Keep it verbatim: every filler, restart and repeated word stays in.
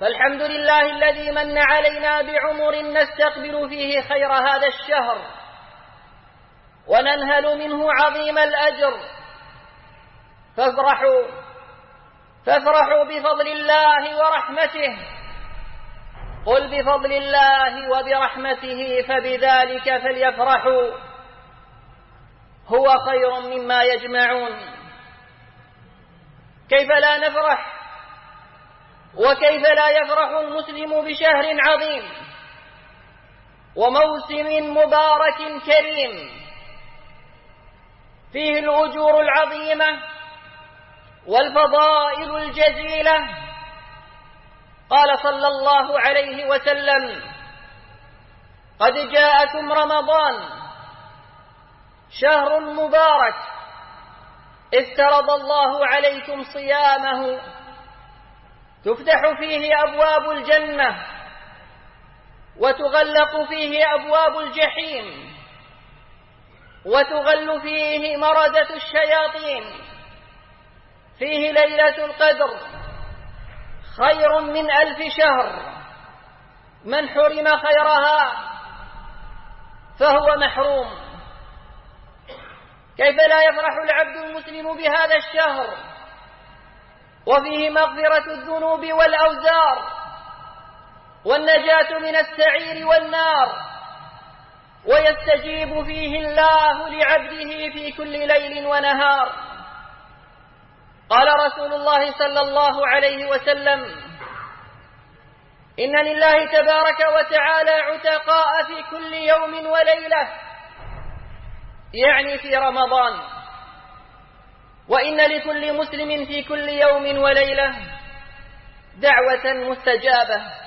فالحمد لله الذي من علينا بعمر نستقبل فيه خير هذا الشهر وننهل منه عظيم الأجر، فافرحوا فافرحوا بفضل الله ورحمته. قل بفضل الله وبرحمته فبذلك فليفرحوا هو خير مما يجمعون. كيف لا نفرح وكيف لا يفرح المسلم بشهر عظيم وموسم مبارك كريم فيه الأجور العظيمة والفضائل الجزيلة. قال صلى الله عليه وسلم: قد جاءكم رمضان شهر مبارك افترض الله عليكم صيامه، تفتح فيه أبواب الجنة وتغلق فيه أبواب الجحيم وتغل فيه مردة الشياطين، فيه ليلة القدر خير من ألف شهر، من حرم خيرها فهو محروم. كيف لا يفرح العبد المسلم بهذا الشهر وفيه مغفرة الذنوب والأوزار والنجاة من السعير والنار، ويستجيب فيه الله لعبده في كل ليل ونهار. قال رسول الله صلى الله عليه وسلم: إن لله تبارك وتعالى عتقاء في كل يوم وليلة، يعني في رمضان، وإن لكل مسلم في كل يوم وليلة دعوة مستجابة.